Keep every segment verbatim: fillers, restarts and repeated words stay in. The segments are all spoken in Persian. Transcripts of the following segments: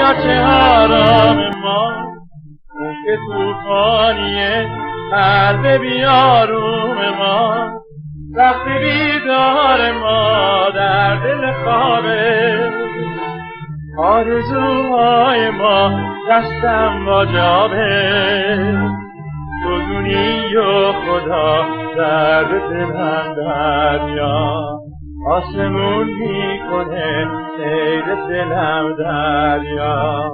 چه آرام ما، اون که توفانیه قلب بیاروم ما، وقت بیدار ما در دل خوابه، آرزوهای ما دستم واجابه، تو دونی و خدا درد دلم دریا، آسمون میکنه سیر دلم دریا.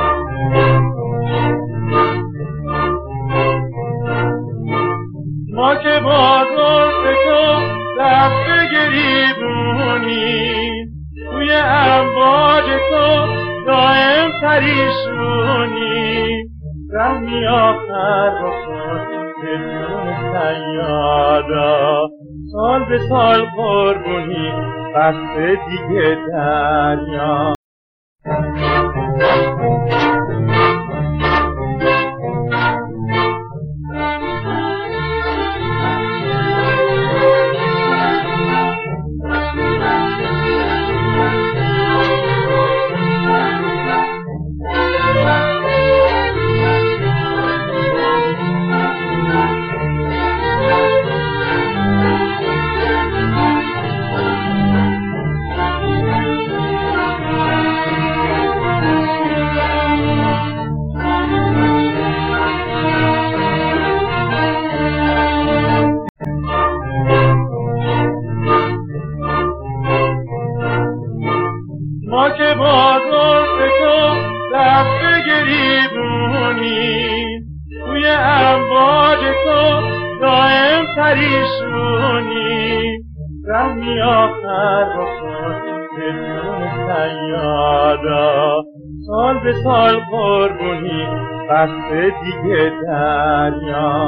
ما که با زلف تو دست گریبونیم، توی امواج تو دائم پریشونیم، رحمی آخر بکن به جون سیادا، سال به سال قربونی بسته دیگه دریا. ما که با زلف تو دست گریبونیم، توی امواج تو دائم پریشونیم، رحمی آخر بکن به جون سیادا، سال به سال قربونی بسته دیگه دریا.